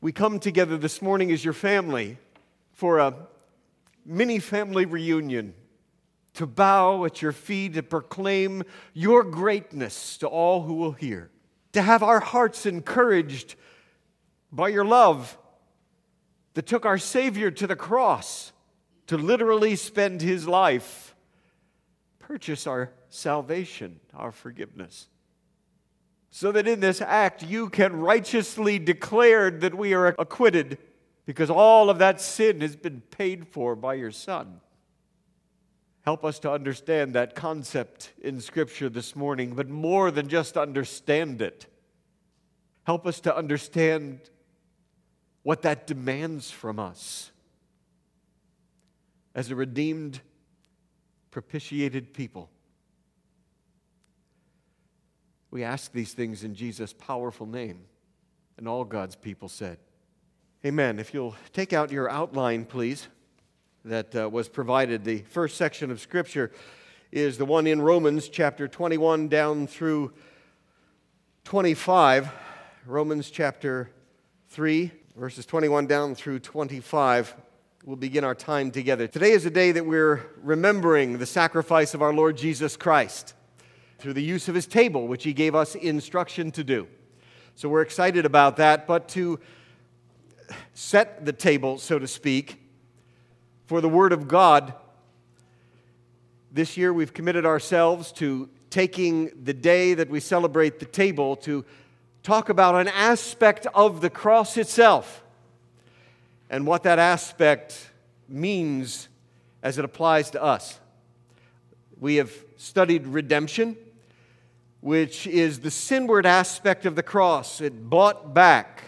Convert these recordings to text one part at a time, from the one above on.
We come together this morning as your family for a mini family reunion to bow at your feet and proclaim your greatness to all who will hear, to have our hearts encouraged by your love that took our Savior to the cross to literally spend his life, purchase our salvation, our forgiveness, so that in this act you can righteously declare that we are acquitted because all of that sin has been paid for by your Son. Help us to understand that concept in Scripture this morning, but more than just understand it. Help us to understand what that demands from us as a redeemed, propitiated people. We ask these things in Jesus' powerful name, and all God's people said, Amen. If you'll take out your outline, please, that was provided. The first section of Scripture is the one in Romans chapter 21 down through 25. Romans chapter 3, verses 21 down through 25. We'll begin our time together. Today is a day that we're remembering the sacrifice of our Lord Jesus Christ through the use of his table, which he gave us instruction to do. So we're excited about that, but to set the table, so to speak, for the Word of God, this year we've committed ourselves to taking the day that we celebrate the table to talk about an aspect of the cross itself and what that aspect means as it applies to us. We have studied redemption, which is the sinward aspect of the cross. It bought back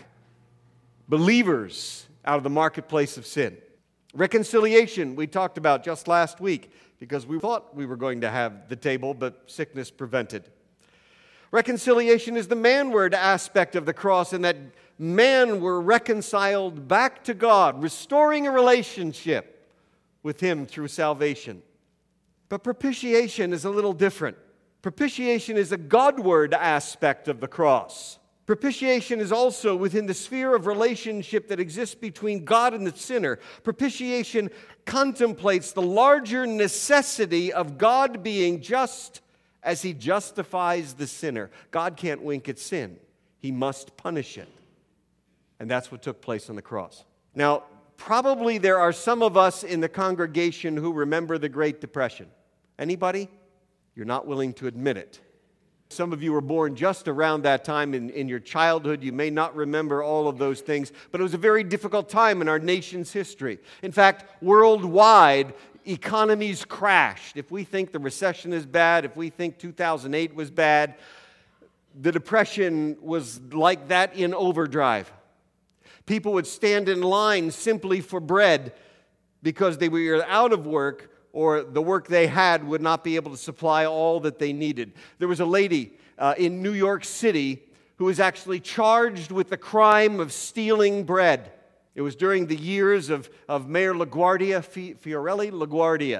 believers out of the marketplace of sin. Reconciliation, we talked about just last week because we thought we were going to have the table, but sickness prevented. Reconciliation is the manward aspect of the cross, in that men were reconciled back to God, restoring a relationship with him through salvation. But propitiation is a little different. Propitiation is a Godward aspect of the cross. Propitiation is also within the sphere of relationship that exists between God and the sinner. Propitiation contemplates the larger necessity of God being just as he justifies the sinner. God can't wink at sin. He must punish it. And that's what took place on the cross. Now, probably there are some of us in the congregation who remember the Great Depression. Anybody? You're not willing to admit it. Some of you were born just around that time in your childhood. You may not remember all of those things, but it was a very difficult time in our nation's history. In fact, worldwide, economies crashed. If we think the recession is bad, if we think 2008 was bad, the Depression was like that in overdrive. People would stand in line simply for bread because they were either out of work or the work they had would not be able to supply all that they needed. There was a lady in New York City who was actually charged with the crime of stealing bread. It was during the years of Mayor LaGuardia, Fiorelli LaGuardia.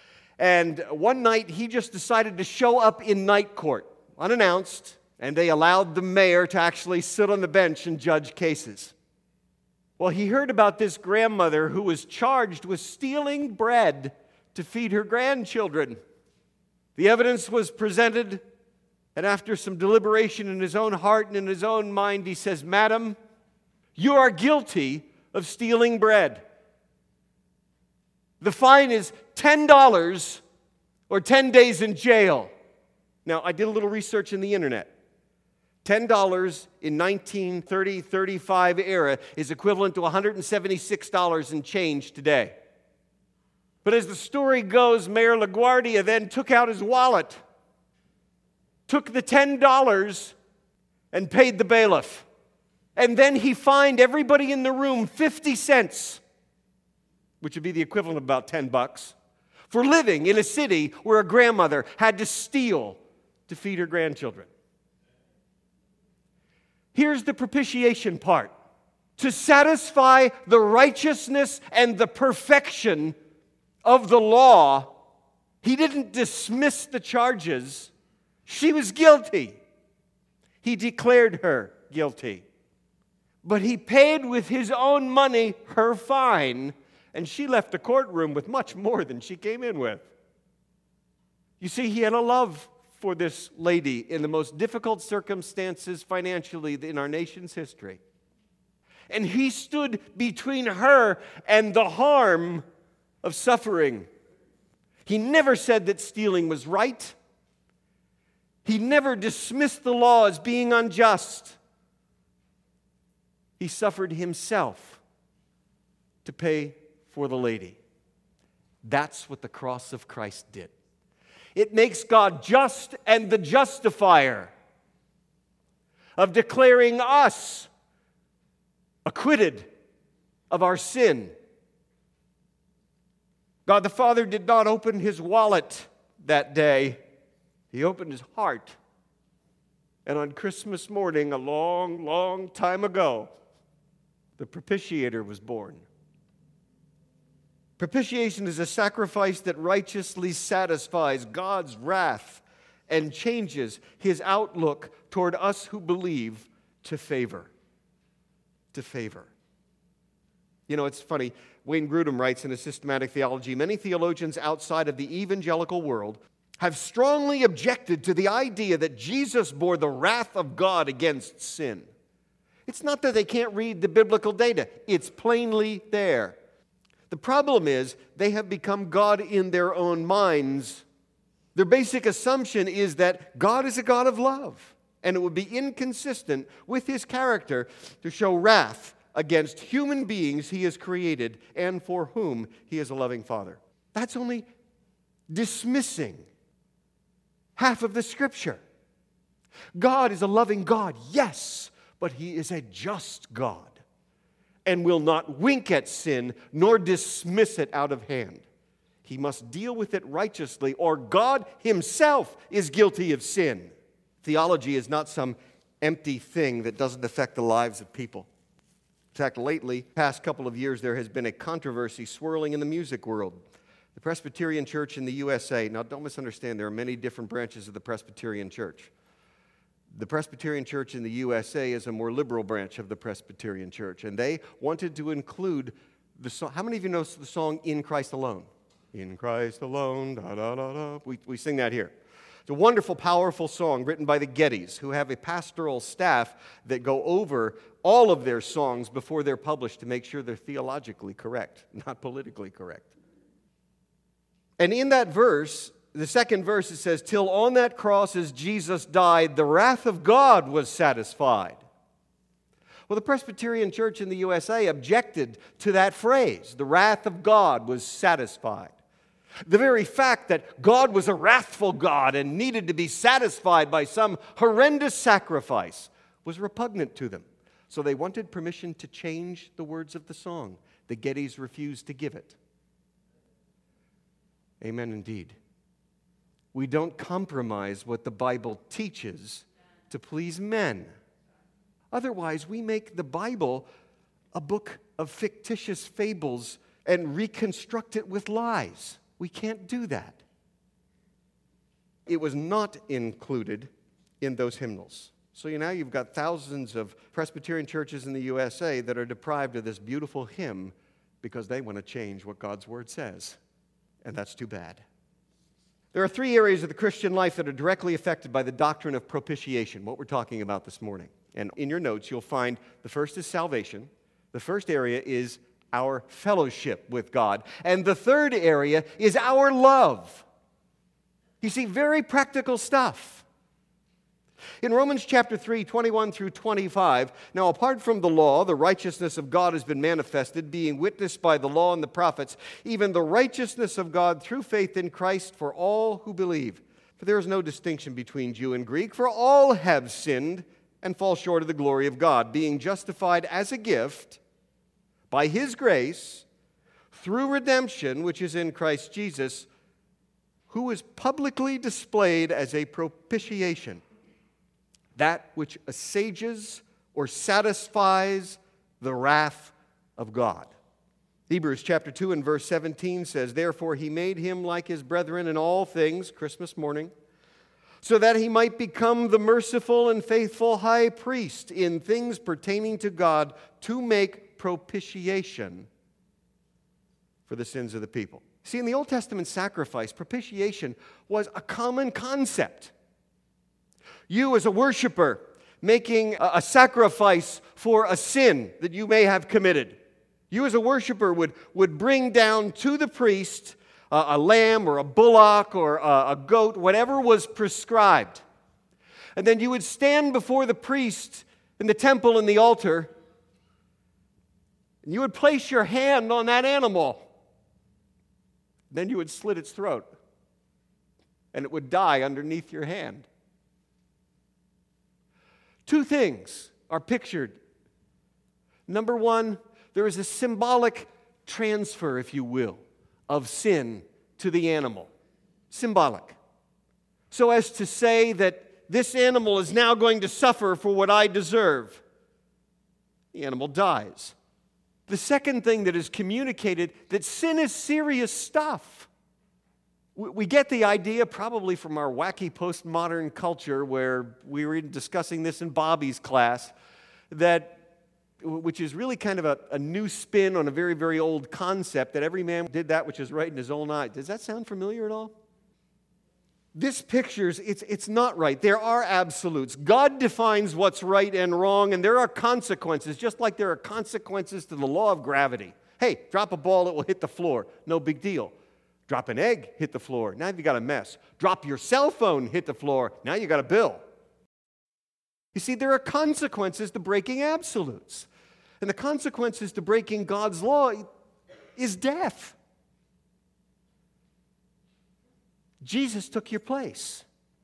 And one night he just decided to show up in night court, unannounced, and they allowed the mayor to actually sit on the bench and judge cases. Well, he heard about this grandmother who was charged with stealing bread to feed her grandchildren. The evidence was presented, and after some deliberation in his own heart and in his own mind, he says, "Madam, you are guilty of stealing bread. The fine is $10 or 10 days in jail." Now, I did a little research in the internet. $10 in 1930-35 era is equivalent to $176 and change today. But as the story goes, Mayor LaGuardia then took out his wallet, took the $10 and paid the bailiff. And then he fined everybody in the room 50 cents, which would be the equivalent of about $10, for living in a city where a grandmother had to steal to feed her grandchildren. Here's the propitiation part. To satisfy the righteousness and the perfection of the law, he didn't dismiss the charges. She was guilty. He declared her guilty. But he paid with his own money her fine, and she left the courtroom with much more than she came in with. You see, he had a love for this lady in the most difficult circumstances financially in our nation's history. And he stood between her and the harm of suffering. He never said that stealing was right. He never dismissed the law as being unjust. He suffered himself to pay for the lady. That's what the cross of Christ did. It makes God just and the justifier of declaring us acquitted of our sin. God the Father did not open his wallet that day. He opened his heart. And on Christmas morning, a long, long time ago, the propitiator was born. Propitiation is a sacrifice that righteously satisfies God's wrath and changes his outlook toward us who believe to favor. To favor. You know, it's funny. Wayne Grudem writes in his Systematic Theology, many theologians outside of the evangelical world have strongly objected to the idea that Jesus bore the wrath of God against sin. It's not that they can't read the biblical data. It's plainly there. The problem is they have become God in their own minds. Their basic assumption is that God is a God of love, and it would be inconsistent with his character to show wrath against human beings he has created and for whom he is a loving Father. That's only dismissing half of the Scripture. God is a loving God, yes, but he is a just God and will not wink at sin nor dismiss it out of hand. He must deal with it righteously, or God himself is guilty of sin. Theology is not some empty thing that doesn't affect the lives of people. In fact, lately, past couple of years, there has been a controversy swirling in the music world. The Presbyterian Church in the USA, now don't misunderstand, there are many different branches of the Presbyterian Church. The Presbyterian Church in the USA is a more liberal branch of the Presbyterian Church, and they wanted to include the song. How many of you know the song In Christ Alone? In Christ Alone, da da da da. We sing that here. It's a wonderful, powerful song written by the Gettys, who have a pastoral staff that go over all of their songs before they're published to make sure they're theologically correct, not politically correct. And in that verse, the second verse, it says, till on that cross as Jesus died, the wrath of God was satisfied. Well, the Presbyterian Church in the USA objected to that phrase. The wrath of God was satisfied. The very fact that God was a wrathful God and needed to be satisfied by some horrendous sacrifice was repugnant to them. So they wanted permission to change the words of the song. The Gettys refused to give it. Amen indeed. We don't compromise what the Bible teaches to please men. Otherwise, we make the Bible a book of fictitious fables and reconstruct it with lies. We can't do that. It was not included in those hymnals. So now you've got thousands of Presbyterian churches in the USA that are deprived of this beautiful hymn because they want to change what God's Word says. And that's too bad. There are three areas of the Christian life that are directly affected by the doctrine of propitiation, what we're talking about this morning. And in your notes, you'll find the first is salvation. The first area is our fellowship with God. And the third area is our love. You see, very practical stuff. In Romans chapter 3, 21 through 25, now apart from the law, the righteousness of God has been manifested, being witnessed by the law and the prophets, even the righteousness of God through faith in Christ for all who believe. For there is no distinction between Jew and Greek, for all have sinned and fall short of the glory of God, being justified as a gift by His grace through redemption, which is in Christ Jesus, who is publicly displayed as a propitiation, that which assuages or satisfies the wrath of God. Hebrews chapter 2 and verse 17 says, therefore he made him like his brethren in all things, Christmas morning, so that he might become the merciful and faithful high priest in things pertaining to God to make propitiation for the sins of the people. See, in the Old Testament sacrifice, propitiation was a common concept. You as a worshiper making a sacrifice for a sin that you may have committed. You as a worshiper would bring down to the priest a lamb or a bullock or a goat, whatever was prescribed. And then you would stand before the priest in the temple in the altar, and you would place your hand on that animal. Then you would slit its throat, and it would die underneath your hand. Two things are pictured. Number one, there is a symbolic transfer, if you will, of sin to the animal. Symbolic. So as to say that this animal is now going to suffer for what I deserve. The animal dies. The second thing that is communicated, that sin is serious stuff. We get the idea probably from our wacky postmodern culture, where we were discussing this in Bobby's class, which is really kind of a new spin on a very, very old concept, that every man did that which is right in his own eye. Does that sound familiar at all? This pictures, it's not right. There are absolutes. God defines what's right and wrong, and there are consequences, just like there are consequences to the law of gravity. Hey, drop a ball, it will hit the floor. No big deal. Drop an egg, hit the floor. Now you've got a mess. Drop your cell phone, hit the floor. Now you've got a bill. You see, there are consequences to breaking absolutes. And the consequences to breaking God's law is death. Jesus took your place.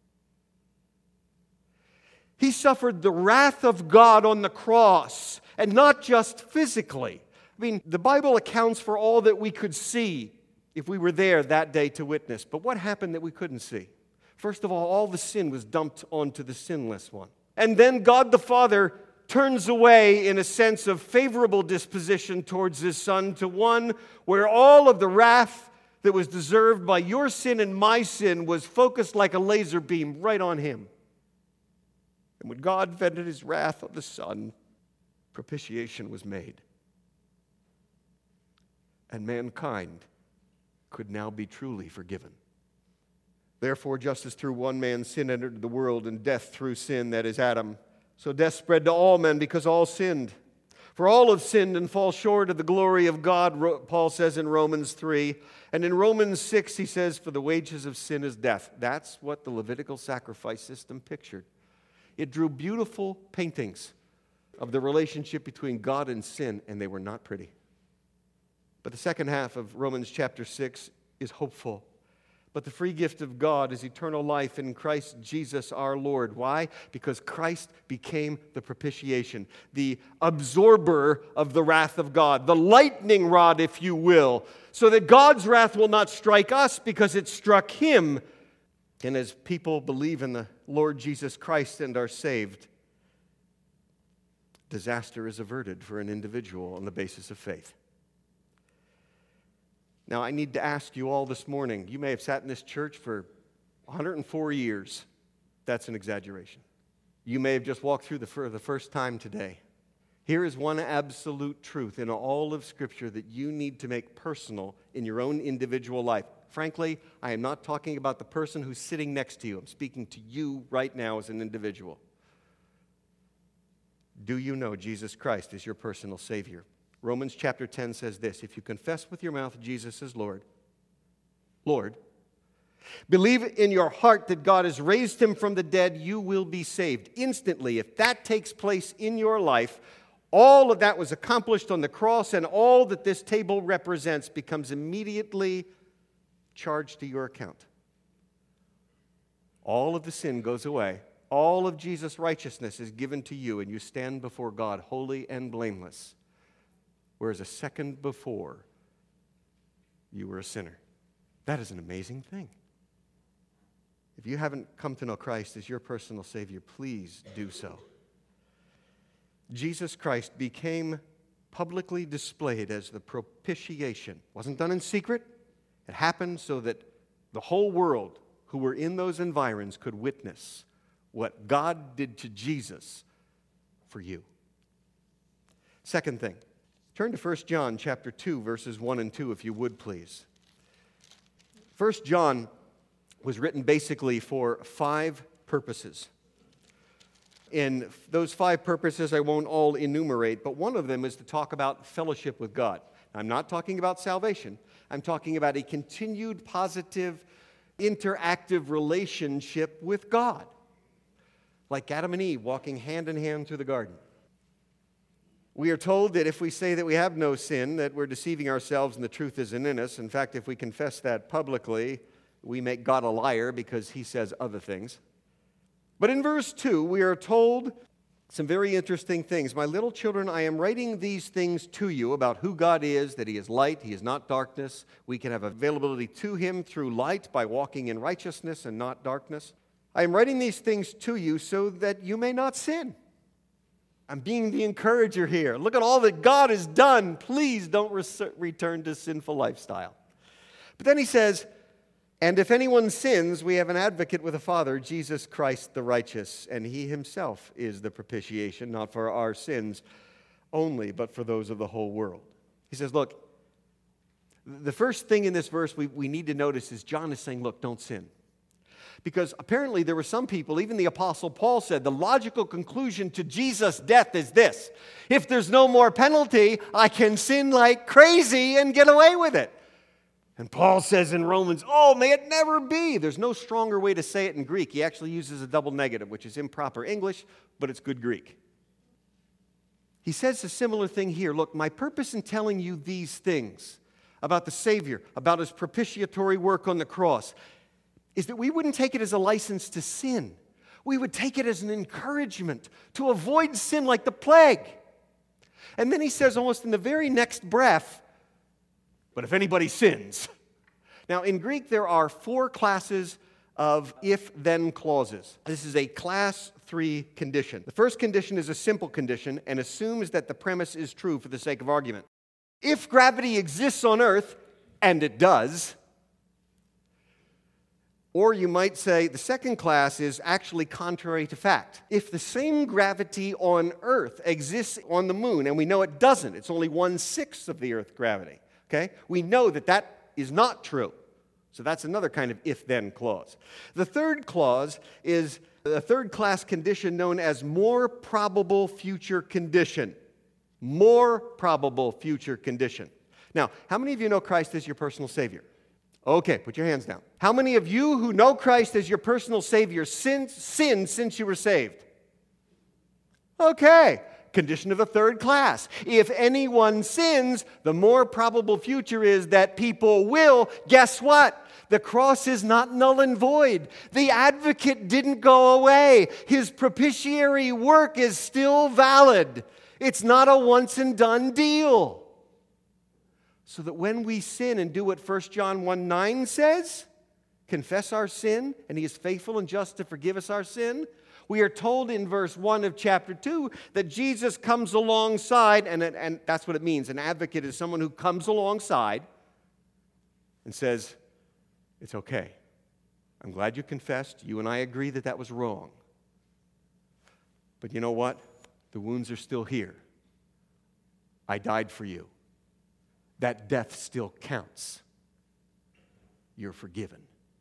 He suffered the wrath of God on the cross, and not just physically. I mean, the Bible accounts for all that we could see if we were there that day to witness. But what happened that we couldn't see? First of all the sin was dumped onto the sinless one. And then God the Father turns away in a sense of favorable disposition towards his Son to one where all of the wrath that was deserved by your sin and my sin was focused like a laser beam right on him. And when God vented his wrath on the Son, propitiation was made. And mankind could now be truly forgiven. Therefore, just as through one man sin entered the world, and death through sin, that is Adam, so death spread to all men because all sinned. For all have sinned and fall short of the glory of God, Paul says in Romans 3. And in Romans 6, he says, for the wages of sin is death. That's what the Levitical sacrifice system pictured. It drew beautiful paintings of the relationship between God and sin, and they were not pretty. But the second half of Romans chapter 6 is hopeful. But the free gift of God is eternal life in Christ Jesus our Lord. Why? Because Christ became the propitiation, the absorber of the wrath of God, the lightning rod, if you will, so that God's wrath will not strike us because it struck him. And as people believe in the Lord Jesus Christ and are saved, disaster is averted for an individual on the basis of faith. Now, I need to ask you all this morning, you may have sat in this church for 104 years. That's an exaggeration. You may have just walked through for the first time today. Here is one absolute truth in all of Scripture that you need to make personal in your own individual life. Frankly, I am not talking about the person who's sitting next to you. I'm speaking to you right now as an individual. Do you know Jesus Christ is your personal Savior? Romans chapter 10 says this, if you confess with your mouth Jesus is Lord, believe in your heart that God has raised him from the dead, you will be saved. Instantly, if that takes place in your life, all of that was accomplished on the cross, and all that this table represents becomes immediately charged to your account. All of the sin goes away. All of Jesus' righteousness is given to you, and you stand before God holy and blameless. Whereas a second before, you were a sinner. That is an amazing thing. If you haven't come to know Christ as your personal Savior, please do so. Jesus Christ became publicly displayed as the propitiation. It wasn't done in secret. It happened so that the whole world who were in those environs could witness what God did to Jesus for you. Second thing, turn to 1 John chapter 2, verses 1 and 2, if you would, please. 1 John was written basically for 5 purposes. In those 5 purposes, I won't all enumerate, but one of them is to talk about fellowship with God. I'm not talking about salvation. I'm talking about a continued positive, interactive relationship with God, like Adam and Eve walking hand in hand through the garden. We are told that if we say that we have no sin, that we're deceiving ourselves and the truth isn't in us. In fact, if we confess that publicly, we make God a liar because he says other things. But in verse 2, we are told some very interesting things. My little children, I am writing these things to you about who God is, that he is light, he is not darkness. We can have availability to him through light by walking in righteousness and not darkness. I am writing these things to you so that you may not sin. I'm being the encourager here. Look at all that God has done. Please don't return to sinful lifestyle. But then he says, and if anyone sins, we have an advocate with the Father, Jesus Christ the righteous, and he himself is the propitiation, not for our sins only, but for those of the whole world. He says, look, the first thing in this verse we need to notice is John is saying, look, don't sin. Because apparently there were some people, even the Apostle Paul said, the logical conclusion to Jesus' death is this: if there's no more penalty, I can sin like crazy and get away with it. And Paul says in Romans, oh, may it never be. There's no stronger way to say it in Greek. He actually uses a double negative, which is improper English, but it's good Greek. He says a similar thing here. Look, my purpose in telling you these things about the Savior, about his propitiatory work on the cross, is that we wouldn't take it as a license to sin. We would take it as an encouragement to avoid sin like the plague. And then he says almost in the very next breath, but if anybody sins. Now in Greek there are 4 classes of if-then clauses. This is a class 3 condition. The first condition is a simple condition and assumes that the premise is true for the sake of argument. If gravity exists on Earth, and it does, or you might say the second class is actually contrary to fact. If the same gravity on Earth exists on the moon, and we know it doesn't, it's only 1/6 of the Earth's gravity, okay? We know that that is not true. So that's another kind of if-then clause. The third clause is a third-class condition known as more probable future condition. More probable future condition. Now, how many of you know Christ as your personal Savior? Okay, put your hands down. How many of you who know Christ as your personal Savior sinned since you were saved? Okay, condition of the third class. If anyone sins, the more probable future is that people will. Guess what? The cross is not null and void. The advocate didn't go away. His propitiatory work is still valid. It's not a once and done deal. So that when we sin and do what 1 John 1:9 says, confess our sin, and he is faithful and just to forgive us our sin, we are told in verse 1 of chapter 2 that Jesus comes alongside, and that's what it means. An advocate is someone who comes alongside and says, it's okay. I'm glad you confessed. You and I agree that that was wrong. But you know what? The wounds are still here. I died for you. That death still counts. You're forgiven.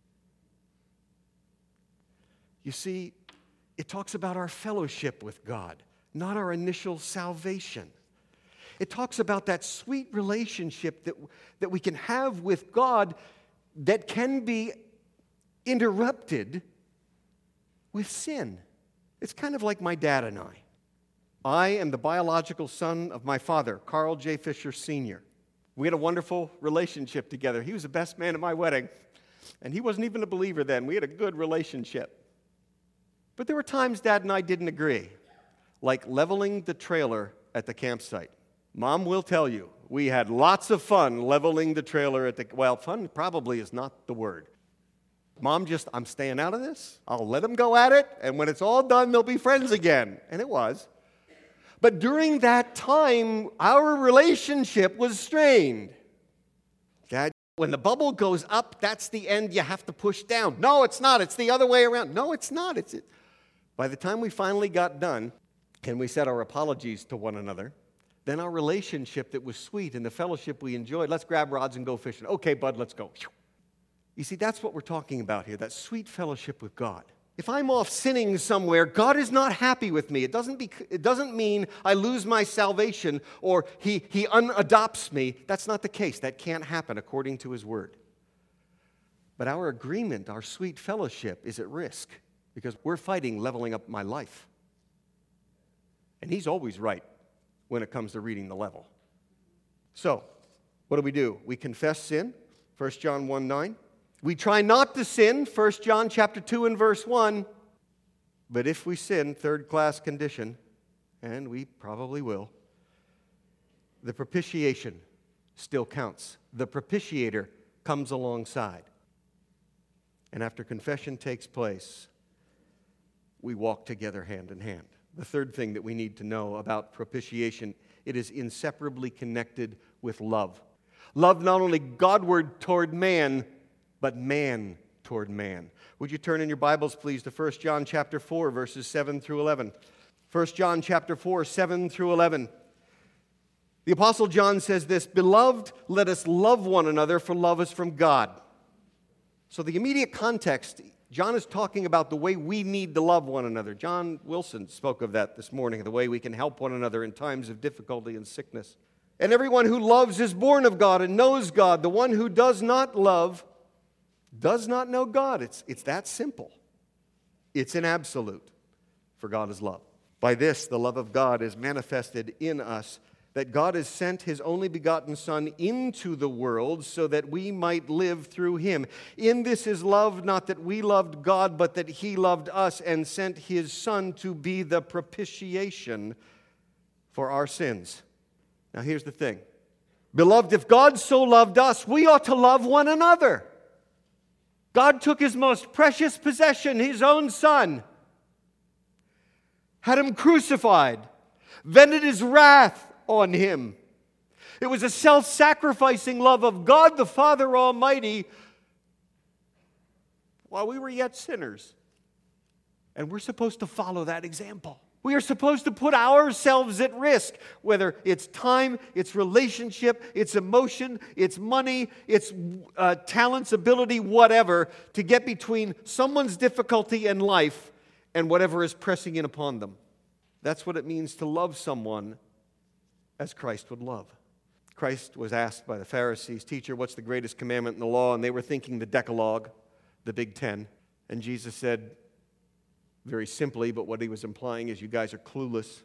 You see, it talks about our fellowship with God, not our initial salvation. It talks about that sweet relationship that we can have with God that can be interrupted with sin. It's kind of like my dad and I. I am the biological son of my father, Carl J. Fisher Sr. We had a wonderful relationship together. He was the best man at my wedding, and he wasn't even a believer then. We had a good relationship. But there were times Dad and I didn't agree, like leveling the trailer at the campsite. Mom will tell you, we had lots of fun leveling the trailer at the, well, fun probably is not the word. Mom just, I'm staying out of this. I'll let them go at it, and when it's all done, they'll be friends again. And it was. But during that time, our relationship was strained. Dad When the bubble goes up, that's the end you have to push down. No, it's not. It's the other way around. No, it's not. By the time we finally got done and we said our apologies to one another, then our relationship that was sweet and the fellowship we enjoyed, let's grab rods and go fishing. Okay, bud, let's go. You see, that's what we're talking about here, that sweet fellowship with God. If I'm off sinning somewhere, God is not happy with me. It doesn't mean I lose my salvation or he unadopts me. That's not the case. That can't happen according to His Word. But our agreement, our sweet fellowship is at risk because we're fighting leveling up my life. And He's always right when it comes to reading the level. So, what do? We confess sin, 1 John 1:9. We try not to sin, 1 John chapter 2 and verse 1. But if we sin, third-class condition, and we probably will, the propitiation still counts. The propitiator comes alongside. And after confession takes place, we walk together hand in hand. The third thing that we need to know about propitiation, it is inseparably connected with love. Love not only Godward toward man, but man toward man. Would you turn in your Bibles, please, to 1 John chapter 4, verses 7 through 11. 1 John chapter 4, 7 through 11. The Apostle John says this, "Beloved, let us love one another, for love is from God." So the immediate context, John is talking about the way we need to love one another. John Wilson spoke of that this morning, the way we can help one another in times of difficulty and sickness. "And everyone who loves is born of God and knows God. The one who does not love does not know God." It's that simple. It's an absolute, for God is love. By this, the love of God is manifested in us, that God has sent His only begotten Son into the world so that we might live through Him. In this is love, not that we loved God, but that He loved us and sent His Son to be the propitiation for our sins. Now here's the thing. Beloved, if God so loved us, we ought to love one another. God took His most precious possession, His own Son, had Him crucified, vented His wrath on Him. It was a self-sacrificing love of God the Father Almighty while we were yet sinners. And we're supposed to follow that example. We are supposed to put ourselves at risk, whether it's time, it's relationship, it's emotion, it's money, it's talents, ability, whatever, to get between someone's difficulty in life and whatever is pressing in upon them. That's what it means to love someone as Christ would love. Christ was asked by the Pharisees, "Teacher, what's the greatest commandment in the law?" And they were thinking the Decalogue, the Big Ten. And Jesus said, very simply, but what He was implying is you guys are clueless.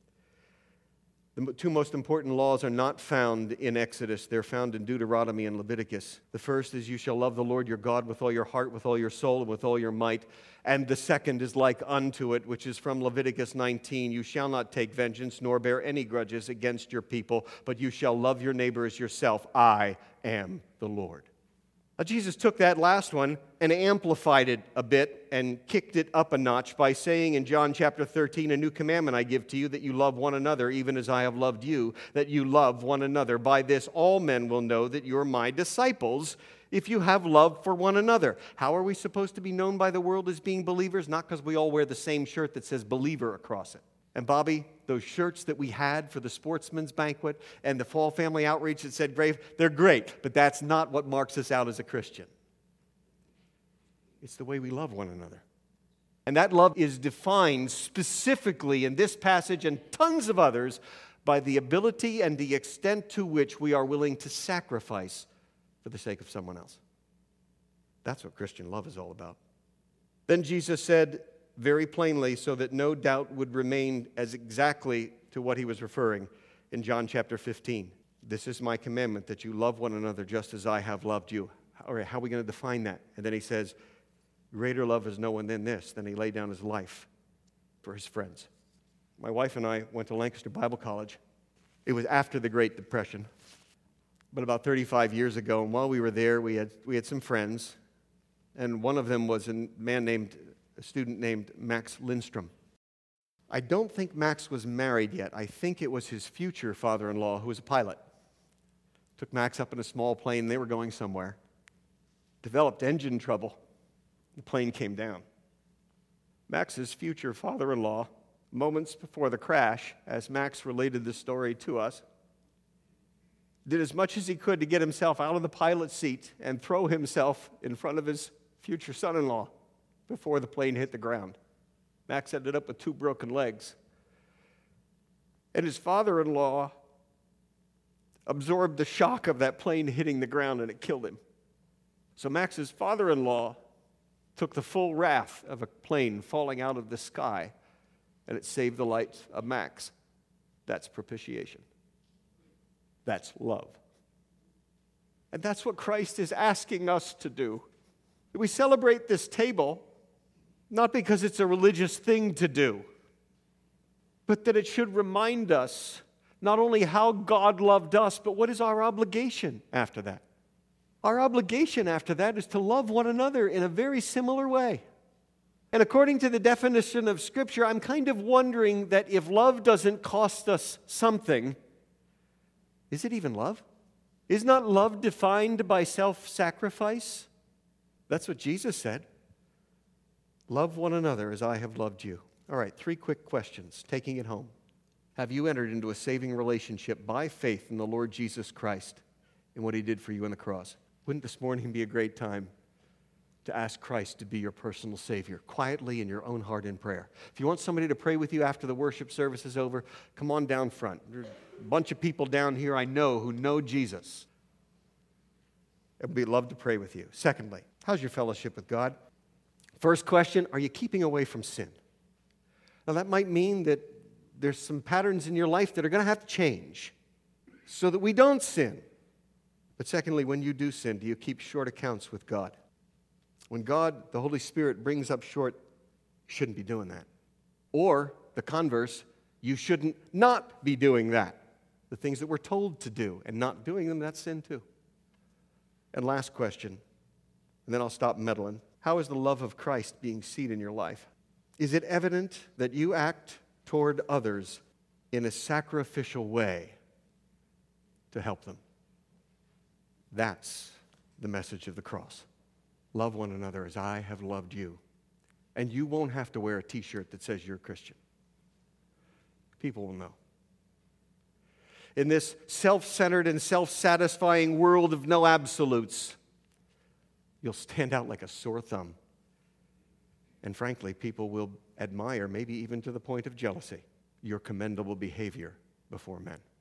The two most important laws are not found in Exodus. They're found in Deuteronomy and Leviticus. The first is you shall love the Lord your God with all your heart, with all your soul, and with all your might. And the second is like unto it, which is from Leviticus 19. You shall not take vengeance, nor bear any grudges against your people, but you shall love your neighbor as yourself. I am the Lord. Now, Jesus took that last one and amplified it a bit and kicked it up a notch by saying in John chapter 13, "A new commandment I give to you, that you love one another, even as I have loved you, that you love one another. By this all men will know that you're my disciples, if you have love for one another." How are we supposed to be known by the world as being believers? Not because we all wear the same shirt that says believer across it. And Bobby, those shirts that we had for the sportsman's banquet and the fall family outreach that said Grave, they're great, but that's not what marks us out as a Christian. It's the way we love one another. And that love is defined specifically in this passage and tons of others by the ability and the extent to which we are willing to sacrifice for the sake of someone else. That's what Christian love is all about. Then Jesus said, very plainly, so that no doubt would remain as exactly to what He was referring in John chapter 15. "This is my commandment, that you love one another just as I have loved you." All right, how are we going to define that? And then He says, "Greater love is no one than this, than He laid down His life for His friends." My wife and I went to Lancaster Bible College. It was after the Great Depression, but about 35 years ago. And while we were there, we had some friends, and one of them was a student named Max Lindstrom. I don't think Max was married yet. I think it was his future father-in-law who was a pilot. Took Max up in a small plane. They were going somewhere. Developed engine trouble. The plane came down. Max's future father-in-law, moments before the crash, as Max related the story to us, did as much as he could to get himself out of the pilot's seat and throw himself in front of his future son-in-law before the plane hit the ground. Max ended up with 2 broken legs. And his father-in-law absorbed the shock of that plane hitting the ground, and it killed him. So Max's father-in-law took the full wrath of a plane falling out of the sky, and it saved the life of Max. That's propitiation. That's love. And that's what Christ is asking us to do. We celebrate this table not because it's a religious thing to do, but that it should remind us not only how God loved us, but what is our obligation after that. Our obligation after that is to love one another in a very similar way. And according to the definition of Scripture, I'm kind of wondering that if love doesn't cost us something, is it even love? Is not love defined by self-sacrifice? That's what Jesus said. Love one another as I have loved you. All right, 3 quick questions, taking it home. Have you entered into a saving relationship by faith in the Lord Jesus Christ and what He did for you on the cross? Wouldn't this morning be a great time to ask Christ to be your personal Savior, quietly in your own heart in prayer? If you want somebody to pray with you after the worship service is over, come on down front. There's a bunch of people down here I know who know Jesus. We'd love to pray with you. Secondly, how's your fellowship with God? First question, are you keeping away from sin? Now that might mean that there's some patterns in your life that are going to have to change so that we don't sin. But secondly, when you do sin, do you keep short accounts with God? When God, the Holy Spirit, brings up short, you shouldn't be doing that. Or, the converse, you shouldn't not be doing that. The things that we're told to do and not doing them, that's sin too. And last question, and then I'll stop meddling. How is the love of Christ being seen in your life? Is it evident that you act toward others in a sacrificial way to help them? That's the message of the cross. Love one another as I have loved you. And you won't have to wear a t-shirt that says you're a Christian. People will know. In this self-centered and self-satisfying world of no absolutes, you'll stand out like a sore thumb. And frankly, people will admire, maybe even to the point of jealousy, your commendable behavior before men.